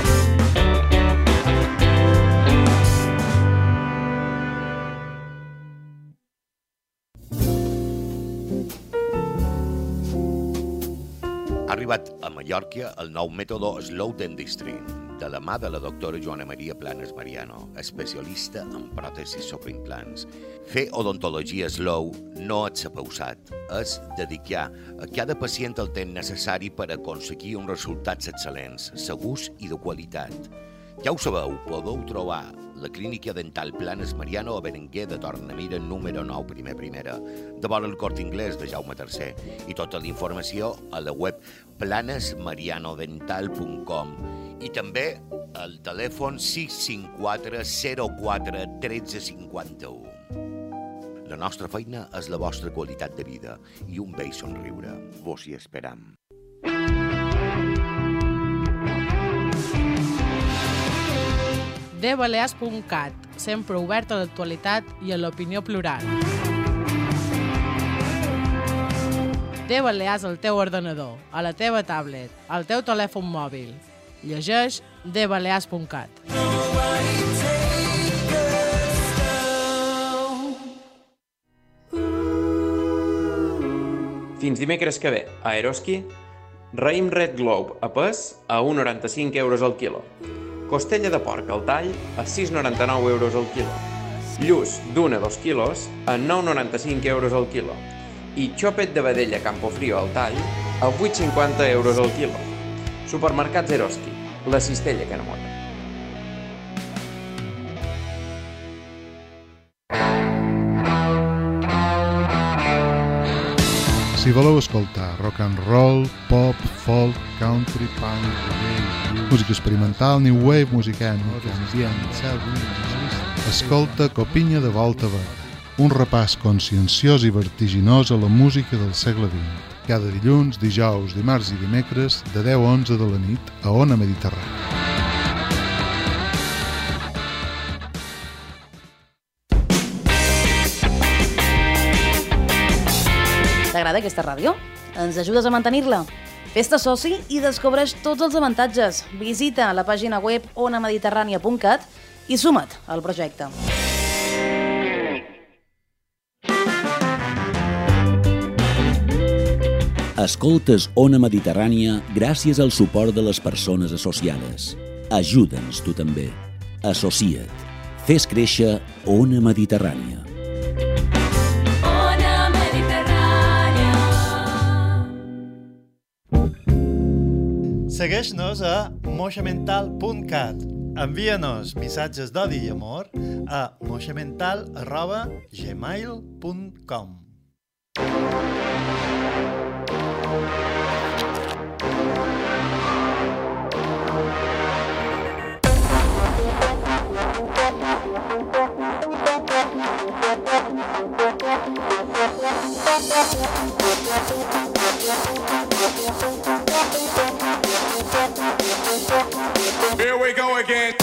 H: Ha arribat a Mallorca el nou mètode Slow Dentistry de la mà de la doctora Joana Maria Planes Mariano, especialista en pròtesis sobre implants. Fer odontologia slow no és pausat, és dedicar a cada pacient el temps necessari per aconseguir uns resultats excel·lents, segurs i de qualitat. Ja ho sabeu, podeu trobar la clínica dental Planes Mariano a Berenguer de Tornamira número nou, primer primera, de vora el Corte Inglés de Jaume tercer, i tota la informació a la web planes mariano dental punt com i també al telèfon sis cinc quatre zero quatre un tres cinc u. La nostra feina és la vostra qualitat de vida i un bell somriure. Vos hi esperam.
I: de balears punt cat, sempre obert a l'actualitat i a l'opinió plural. De Balears al teu ordenador, a la teva tablet, al teu telèfon mòbil. Llegeix de balears punt cat.
J: Fins dimecres que ve, a Eroski, raïm Red Globe a pes a un coma noranta-cinc euros al quilo. Costella de porc al tall a sis coma noranta-nou euros al quilo. Lluç d'un a dos quilos a nou coma noranta-cinc euros al quilo. I xopet de vedella Campofrio al tall a vuit coma cinquanta euros al quilo. Supermercats Eroski, la cistella que enamora.
K: Si voleu escoltar rock and roll, pop, folk, country, punk, reggae, música experimental, new wave, música ètnica, ambient, escolta Copinya de Volta Verd, un repàs conscienciós i vertiginós a la música del segle vint, cada dilluns, dijous, dimarts i dimecres de deu a onze de la nit a Ona Mediterrània.
L: T'agrada aquesta ràdio? Ens ajudes a mantenir-la? Fes-te soci i descobreix tots els avantatges. Visita la pàgina web ona mediterrània punt cat i suma't al projecte.
M: Escoltes Ona Mediterrània gràcies al suport de les persones associades. Ajuda'ns tu també. Associa't. Fes créixer Ona Mediterrània.
D: Segueix-nos a moixamental punt cat. Envia-nos missatges d'odi i amor a moixamental arroba gmail punt com.
F: Here we go again.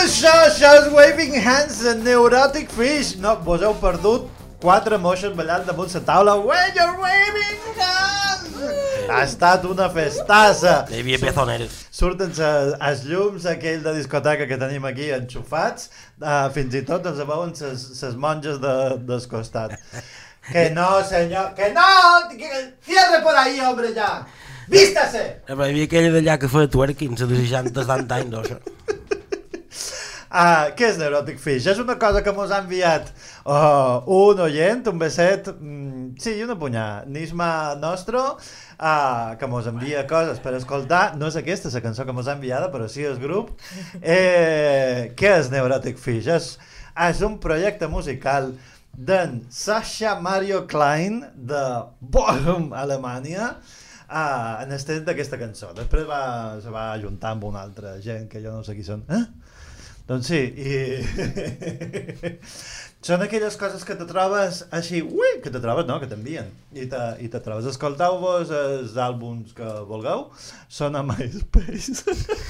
D: això? Això és Waving Hands de Neurotic Fish. No, vos heu perdut quatre moixes ballant damunt la taula. When you're waving hands! Ha estat una festassa.
C: Hi havia pezoneres.
D: Surten els llums aquell de discoteca que tenim aquí enxufats, uh, fins i tot ens veuen les monges de, del costat. Que no, senyor, que no! Que, cierre por ahí, hombre, ya! Vístase!
C: Hi havia aquella d'allà que feia twerking, de seixanta setanta anys, no sé.
D: Ah, què és Neurotic Fish? És una cosa que mos ha enviat uh, un oient, un beset, mm, sí, una punyà, Nisma Nostro, uh, que mos envia coses per escoltar. No és aquesta la cançó que mos ha enviada, però sí el grup. Eh, què és Neurotic Fish? És, és un projecte musical d'en Sasha Mario Klein de Bochum, Alemanya, uh, en estent d'aquesta cançó. Després va, se va ajuntar amb una altra gent que jo no sé qui són. Eh? Doncs sí, i són aquelles coses que te trobes així, ui, que te trobes, no, que t'envien, i te, i te trobes. Escolteu-vos els àlbums que vulgueu, són a MySpace.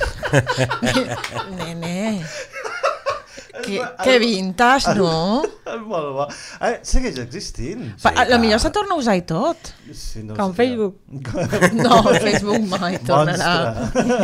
E: Nene, que, que vintage, no?
D: És molt bo. Eh, segueix existint.
E: Sí, a lo millor se torna a usar i tot.
D: Sí, no
G: Com
D: sé.
G: Facebook.
E: No, Facebook mai tornarà.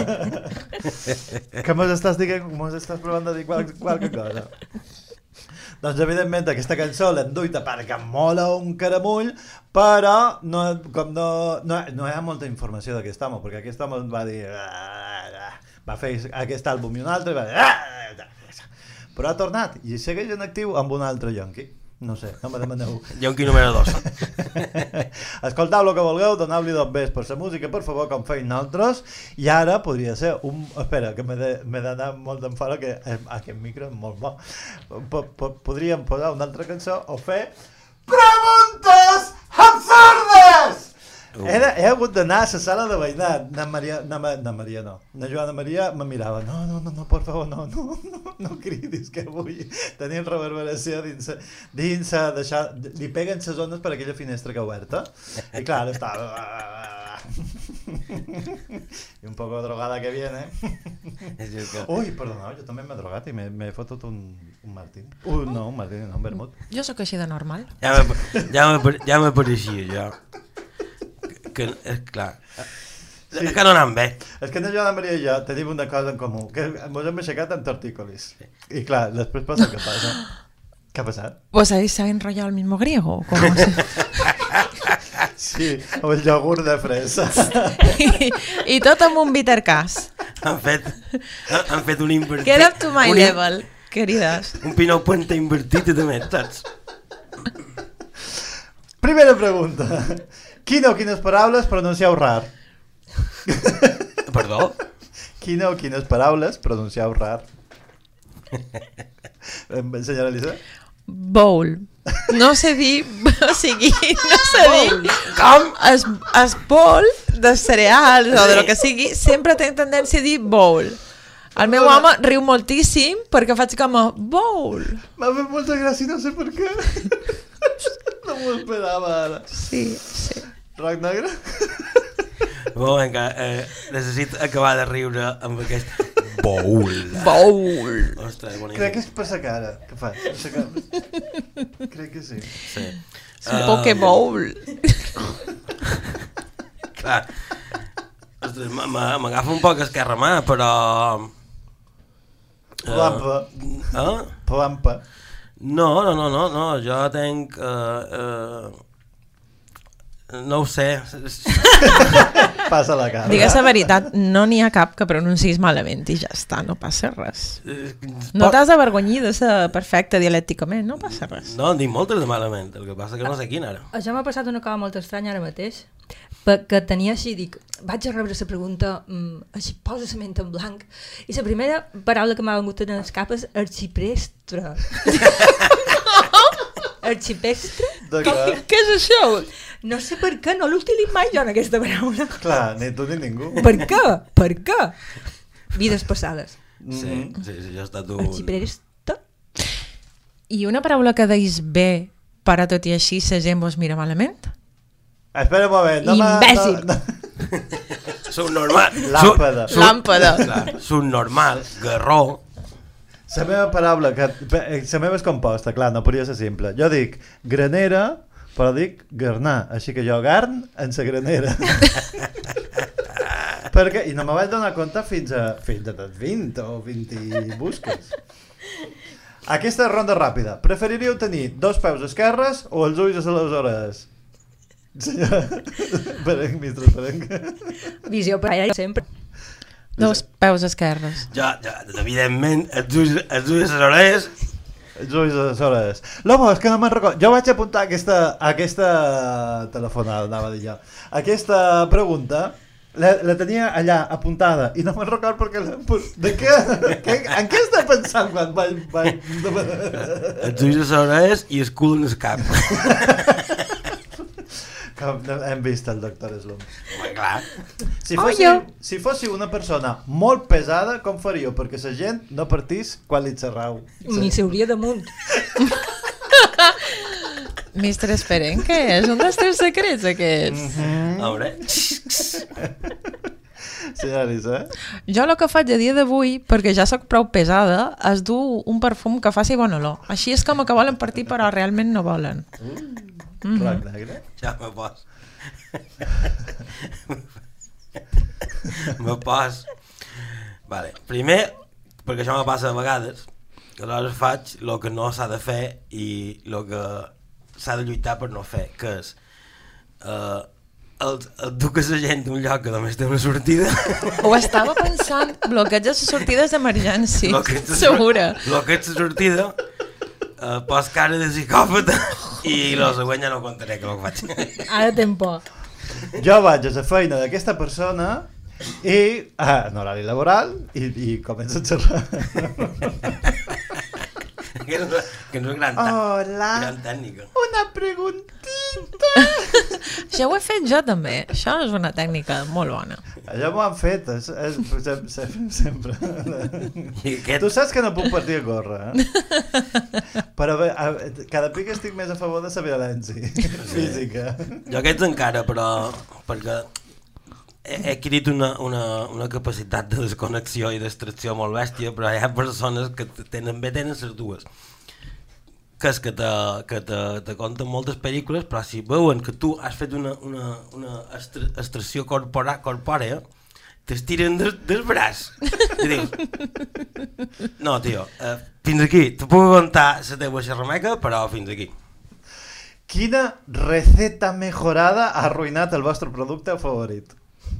D: Que mos estàs dient, mos estàs provant de dir qual, qualque cosa. Doncs evidentment aquesta cançó l'hem duita perquè mola un caramull, però no, com no, no, no hi ha molta informació d'aquest home, perquè aquest home va dir va fer aquest àlbum i un altre i va dir però ha tornat i segueix en actiu amb un altre yonqui. No sé, no me demaneu.
C: Yonqui número dos.
D: Escoltau el que vulgueu, doneu-li dos bes per la música, per favor, com feim nosaltres. I ara podria ser un... Espera, que m'he d'anar molt d'enfora, que aquest micro és molt bo. P -p Podríem posar una altra cançó o fer... Preguntes absurdes! Uh. He, he hagut d'anar a la sala de veïnat. Na Maria, na, na Maria no. Na Joana Maria me mirava. No, no, no, no, por favor, no, no, no, no cridis, que vull tenir reverberació dins, dins deixar, li peguen les ones per aquella finestra que oberta. I clar, estava... I un poco drogada que viene. Ui, perdona, jo també m'he drogat i m'he fotut un, un martini. Uh, no, un martini, no, un vermut.
E: Jo sóc així de normal.
C: Ja m'apareixia, ja. Que, és clar, sí. És que no anam bé.
D: És que no, Joana Maria i jo tenim una cosa en comú, que ens hem aixecat en tortícolis. I clar, després passa el que passa. Què ha passat?
E: ¿Vos habéis enrollado el mismo griego? ¿Cómo se...
D: Sí, amb el iogurt de fresa.
E: I, I tot amb un bitter cas.
C: Han fet, han fet un invertit.
E: Get up to my un level, querides.
C: Un Pinot Puente invertit i també, saps?
D: Primera pregunta. Quina o quines paraules pronuncieu rar?
C: Perdó?
D: Quina o quines paraules pronuncieu rar? Senyora Elisa?
E: Bowl. No sé dir... O sigui, no sé dir...
C: Com?
E: Es, es bowl de cereals o de lo que sigui, sempre tenc tendència a dir bowl. El meu home riu moltíssim perquè faig com a bowl.
D: M'ha fet molta gràcia, no sé per què. No m'ho esperava ara.
E: Sí, sí.
D: Roc negre?
C: Bon, vinga, eh, necessito acabar de riure amb aquest bowl.
E: Bowl.
C: Ostres, boníssim.
D: Crec que és per sa cara. Què fas? Crec que sí.
C: Sí.
E: És un Pokébowl.
C: Clar. Ostres, m'agafa un poc esquerramà, però...
D: Plampa.
C: Eh?
D: Plampa.
C: No, no, no, no, no, jo tenc... Uh, uh, no ho sé.
D: Passa la cara.
E: Digues la veritat, no n'hi ha cap que pronunciïs malament i ja està, no passa res. No t'has d'avergonyir de ser perfecte dialècticament, no passa res.
C: No, en dic moltes de malament, el que passa que no sé quina ara.
G: Això m'ha passat una cosa molt estranya ara mateix, que tenia així, dic, vaig a rebre la pregunta, mm, així posa la ment en blanc, i la primera paraula que m'ha vengut en els cap és arxiprestre. Arxipestre?
E: Què és això?
G: No sé per què, no l'utilitzo mai jo en aquesta paraula.
D: Clar, ni tu ni ningú.
G: Per què? Per què? Vides passades.
C: Sí, sí, sí, jo he estat un...
G: Arxiprestre?
E: I una paraula que deis bé, però tot i així la gent vos mira malament?
D: Espera un moment. No
E: Imbècil.
D: No, no.
C: Subnormal.
D: Làmpada.
E: Làmpada.
C: Subnormal, garró.
D: La meva paraula, que, la meva és composta, clar, no podria ser simple. Jo dic granera, però dic garnar, així que jo garn en la granera. Perquè, i no me vaig donar compte fins a, fins a vint o vint i busques. Aquesta ronda ràpida. Preferiríeu tenir dos peus esquerres o els ulls a les orelles? Senyor Perenc, mistre Perenc.
G: Visió per allà sempre.
E: Dos peus esquerres.
C: Jo, jo, evidentment, els ulls, els ulls a les orelles.
D: Els ulls a les orelles. Lobo, és que no me'n recordo. Jo vaig apuntar aquesta, aquesta telefonada, anava a dir jo. Aquesta pregunta la, la tenia allà apuntada i no me'n recordo perquè la, de què? què? En què està pensant quan vaig... vaig...
C: Els ulls a les orelles i el cul en el cap.
D: Hem vist el doctor Slum.
C: Home, clar.
D: Si fóssiu, si fóssiu una persona molt pesada, com faríeu? Perquè la gent no partís quan li xerrau.
G: Ni s'hauria damunt.
E: Mistre Esperent, què és? Un dels teus secrets, aquests?
C: Mm-hmm. A veure.
D: Senyora Lisa, eh?
E: Jo el que faig a dia d'avui, perquè ja sóc prou pesada, és dur un perfum que faci bon olor. Així és com que volen partir, però realment no volen.
D: Mm.
E: Mm-hmm.
D: Roc negre?
C: Ja me pos. me pos. Vale. Primer, perquè això me passa a vegades, aleshores faig el que no s'ha de fer i el que s'ha de lluitar per no fer, que és uh, el, el duques la gent d'un lloc que només té una sortida.
E: Ho estava pensant, bloqueig de sortides d'emergència, segura.
C: Bloqueig de sortida, uh, pos cara de psicòpata i la següent ja no contaré que el que faig.
G: Ara ten por.
D: Jo vaig a la feina d'aquesta persona i ah, en horari laboral i, i començo a xerrar.
C: que, no, que no és gran,
D: Hola.
C: gran tècnica.
D: Una preguntita.
E: Això ho he fet jo també. Això és una tècnica molt bona.
D: Allò m'ho han fet, és, és, és, sempre.
C: Aquest...
D: Tu saps que no puc partir a córrer, eh? Però bé, a, cada pic estic més a favor de la violència física.
C: Jo aquests encara, però perquè he, he adquirit una, una, una capacitat de desconnexió i d'extracció molt bèstia, però hi ha persones que tenen, bé tenen les dues. Que és que te, que te, te conten moltes pel·lícules, però si veuen que tu has fet una, una, una extracció corpora, corpòrea, t'estiren des, del braç. I dius, no, tio, eh, fins aquí, te puc aguantar la teva xerrameca, però fins aquí.
D: Quina receta mejorada ha arruïnat el vostre producte favorit?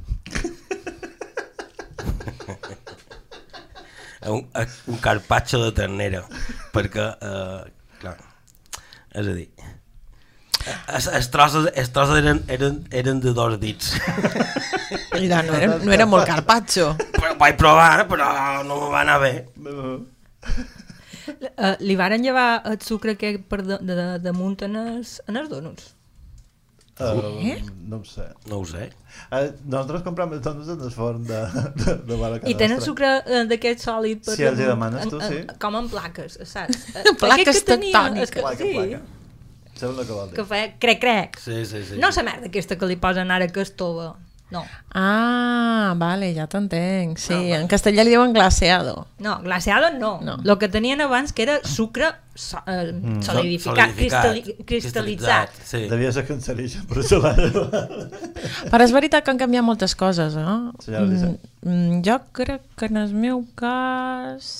C: un, un carpaccio de ternera, perquè... Eh, clar, és a dir, els, els trossos, els trossos eren, eren, eren de dos dits.
E: I no, no, era, no era molt carpaccio.
C: Però vaig provar, però no me va anar bé.
G: Uh, li varen llevar el sucre que per de, de, de damunt en els, en els donuts.
D: Uh, eh? No ho sé.
C: No ho sé.
D: Uh, nosaltres comprem els donuts en el forn de, de, de Barca
G: I tenen sucre uh, d'aquest sòlid per
D: si els hi demanes tu,
G: en, en,
D: sí.
G: com en plaques, saps?
E: Plaques tectòniques.
G: Que,
D: placa,
G: sí,
D: placa. Sembla que vol dir.
G: que fa crec, crec.
C: Sí, sí, sí.
G: No la merda aquesta que li posen ara que es tova. No.
E: Ah, vale, ja t'entenc. Sí, no, en castellà li diuen glaseado.
G: No, glaseado no.
E: no.
G: Lo que tenien abans que era sucre so, eh, mm. solidificat, cristal·li, cristal·litzat.
C: Sí.
D: Devia ser cancerigen, però això va...
E: Però és veritat que han canviat moltes coses, eh?
D: Sí, ja
E: mm, jo crec que en el meu cas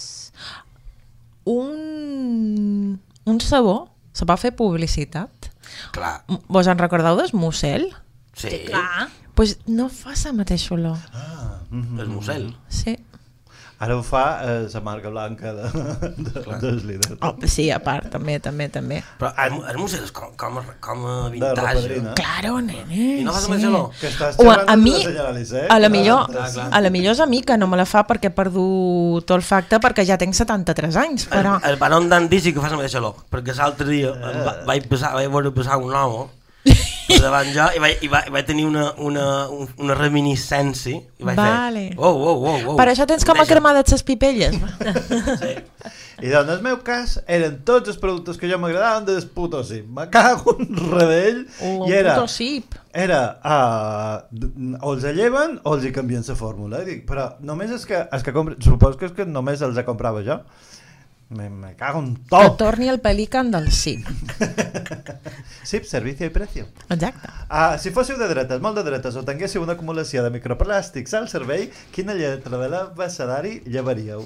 E: un, un sabó se va fer publicitat.
C: Clar.
E: Vos en recordeu d'Esmussel?
C: Sí.
G: Sí, clar.
E: Pues no fa la mateixa olor.
D: Ah, mm-hmm.
C: El musel.
E: Sí.
D: Ara ho fa eh, la marca blanca de, de, dels líders.
E: Oh, sí, a part, també, també, també.
C: Però el, el musel és com, com, com a vintage.
E: Claro, nene.
C: I no fa
E: sí.
C: la mateixa olor.
D: Que estàs
E: o a,
D: xerrant
E: a mi,
D: de la Alice, eh?
E: a la millor,
C: clar, clar.
E: a la millor és a mi que no me la fa perquè he perdut olfacte perquè ja tinc setanta-tres anys, però...
C: El, el Baron Dandy sí que fa la mateixa olor, perquè l'altre dia eh. va, vaig, passar, vaig veure passar un home davant jo i vaig, i vaig, i vaig tenir una, una, una reminiscència i vaig
E: vale.
C: fer, oh, oh, oh, oh.
E: Per això tens com a cremades les pipelles.
C: Sí.
D: I doncs, en el meu cas, eren tots els productes que jo m'agradaven del puto cip. Me cago en redell.
E: Oh,
D: I era,
E: puto cip.
D: Era, uh, o els lleven o els hi canvien la fórmula. Dic, però només és que, és que compre, suposo que és que només els comprava jo. Me, me cago en
E: Que
D: tot.
E: torni el pelican del sí.
D: Sí, servicio i precio.
E: Exacte.
D: Ah, si fóssiu de dretes, molt de dretes, o tinguéssiu una acumulació de microplàstics al cervell, quina lletra de l'abecedari llevaríeu?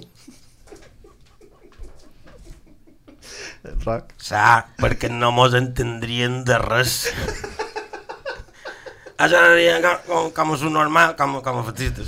D: Roc.
C: Sa, perquè no mos entendrien de res. Això seria com, com, com un normal, com, com a fascistes.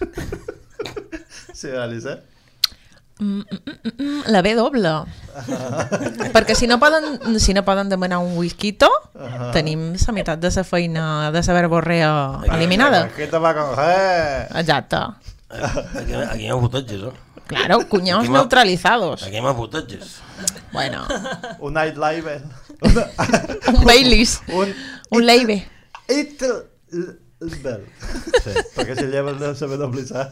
D: Sí, Alice, eh?
E: Mm, mm, mm, mm, la B doble. Perquè si no poden si no poden demanar un whisquito,
D: Ajá.
E: tenim la meitat de la feina de la verborrea eliminada.
D: Aquí te va con G.
E: Exacte.
C: Aquí, aquí hi ha putatges, eh?
E: Claro, cuñados
C: Aquí me-
E: neutralizados.
C: Aquí hi ha putatges.
E: Bueno.
D: Un night live.
E: Un Baileys.
D: Un,
E: un Leibe.
D: It Bell. Sí, perquè si lleves de saber doblitzar.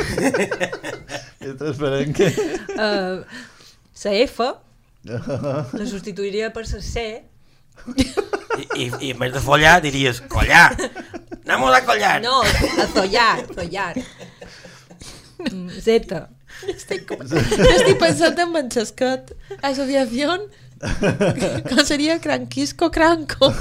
D: I esperem que...
G: Uh, la F la substituiria per la C.
C: I, i, i en vez de follar diries collar. Anem a collar.
G: No, a zollar, zollar. Mm, Z.
E: Estic, estic pensant en Manchescot. Asociación. Com seria Cranquisco Cranco.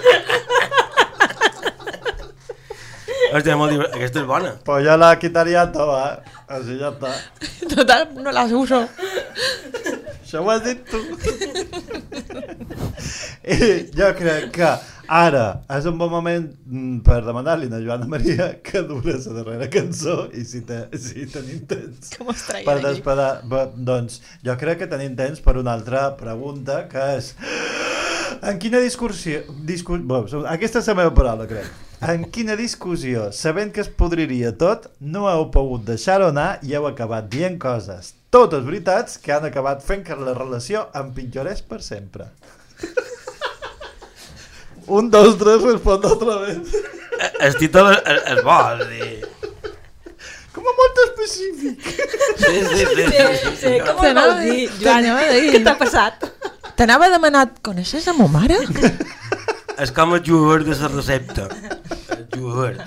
C: Hòstia, molt divertit. Aquesta és bona.
D: Pues yo la quitaría toda, ¿eh? Así ya está.
E: Total, no las uso.
D: Això ho has dit tu. I jo crec que ara és un bon moment mm, per demanar-li a Joana Maria que dura la darrera cançó i si, te, si tenim temps
E: Com es traia
D: per
E: d'aquí?
D: despedir. Bé, doncs jo crec que tenim temps per una altra pregunta que és en quina discussió... Discu... Bé, aquesta és la meva paraula, crec. En quina discussió, sabent que es podriria tot, no heu pogut deixar-ho anar i heu acabat dient coses, totes veritats, que han acabat fent que la relació empitjorés per sempre? Un, dos, tres, respon otra vez.
C: El títol és, és bo, és dir...
D: Com a molt específic.
C: Sí, sí, sí.
G: Sí, sí, com ho
E: T'anava
G: vols dir,
E: a-
G: Joan?
E: t'anava a dir.
G: Què t'ha passat?
E: T'anava a demanar, coneixes a mo mare?
C: És com el jugador de la recepta. El jugador.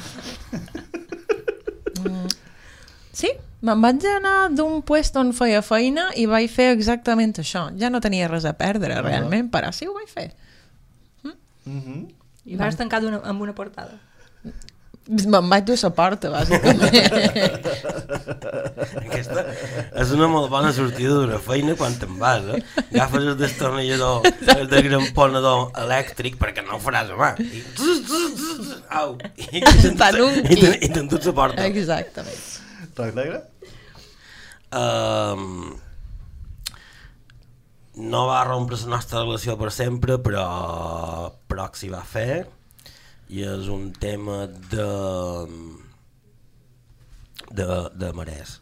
E: Sí, me'n vaig anar d'un puesto on feia feina i vaig fer exactament això. Ja no tenia res a perdre,
D: Ah.
E: realment, però sí ho vaig fer.
D: Mm-hmm.
G: I vas tancar una, amb una portada.
E: Me'n vaig dur la porta, bàsicament.
C: Aquesta és una molt bona sortida d'una feina quan te'n vas, eh? Agafes el destornillador, el desgramponador elèctric, perquè no ho faràs a mà. I... Au! I
E: Fan un
C: i
E: qui.
C: t'enduts la porta.
E: Exactament.
D: Roc negre?
C: Um, no va rompre la nostra relació per sempre, però, però que s'hi va fer, i és un tema de de, de marès.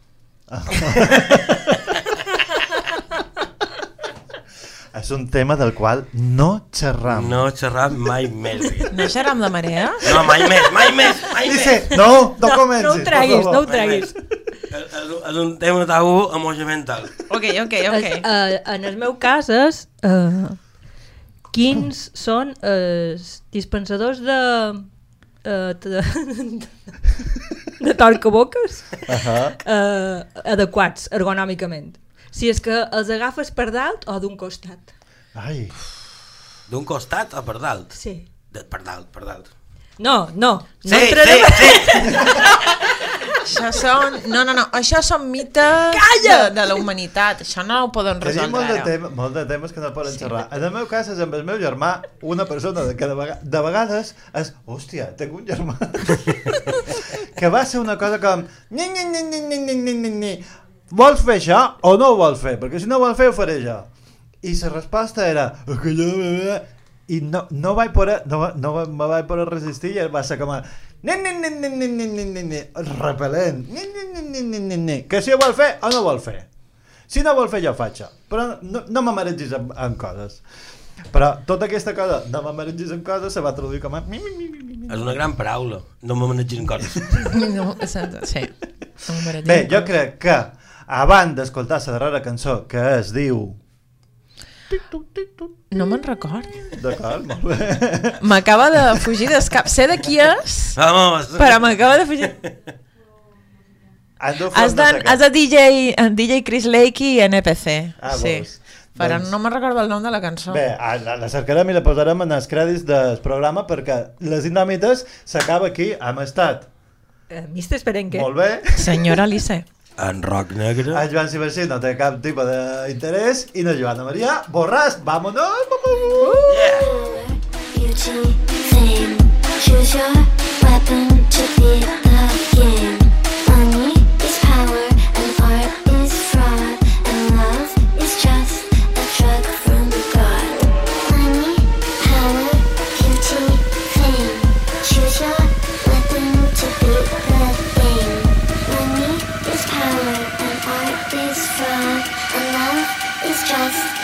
D: És un tema del qual no xerram.
C: No xerram mai més.
E: No xerram de marea?
C: No, mai més, mai més, mai
D: Dice,
C: més.
D: no, no comencis.
G: No ho treguis,
D: per
G: no ho
D: favor.
G: treguis.
C: És, és, és un tema tabú emocional.
E: Ok, ok, ok.
G: Es, uh, en el meu cas és uh, quins són els dispensadors de uh, de, de torcaboques
D: Ahà.
G: uh, adequats ergonòmicament. Si és que els agafes per dalt o d'un costat.
D: Ai.
C: D'un costat o per dalt?
G: Sí.
C: De, per dalt, per dalt.
G: No, no.
C: Sí,
G: no entrarem...
C: sí, sí.
E: Això són... No, no, no. Això són mites de, de la humanitat. Això no ho poden
D: Tenim
E: resoldre
D: molt de,
E: ara.
D: tema, molt de temes que no poden sí. xerrar. En el meu cas és amb el meu germà, una persona de que de, vega, de vegades és... Hòstia, tinc un germà. Que va ser una cosa com... Ni, ni, ni, ni, ni, ni, ni, ni. Vols fer això o no ho vols fer? Perquè si no ho vols fer, ho faré jo. I la resposta era... I no, no vaig poder, no, no me vaig poder resistir i va ser com a... Ni, ni, ni, ni, ni, ni, ni, ni, ni, repel·lent. Ni, ni, ni, ni, ni, ni, ni. Que si ho vol fer o no ho vol fer. Si no vol fer, jo ho faig. Però no, no me maregis amb, amb coses. Però tota aquesta cosa, no me maregis amb coses, se va traduir com a... Mi, mi, mi, mi, mi.
C: És una gran paraula. No me manegis en coses.
E: No, sí.
D: Bé, jo crec que abans d'escoltar la darrera cançó, que es diu...
E: No me'n record.
D: D'acord, molt bé.
E: M'acaba de fugir d'escap. Sé de qui és,
C: Vamos.
E: però m'acaba de fugir...
D: Ando
E: Has de, has de D J, D J Chris Lake i N P C.
D: Ah,
E: sí.
D: vols.
E: Però
D: Doncs-
E: no me'n recordo el nom de la cançó.
D: Bé, la, la cercarem i la posarem en els crèdits del programa perquè les Indòmites s'acaba aquí. Hem estat
G: Uh, mister Esperenque.
D: molt bé.
E: Senyora Alice.
C: En rock negre.
D: En Joan Cibercí no té cap tipus d'interès i la Joana Maria Borràs. Vámonos!
F: Beauty, fame, choose your weapon to beat the game. Money is power and art is fraud and love is just a drug from God. Money, power, beauty, fame, choose your weapon to beat the game. Money is power and art is fraud and love is just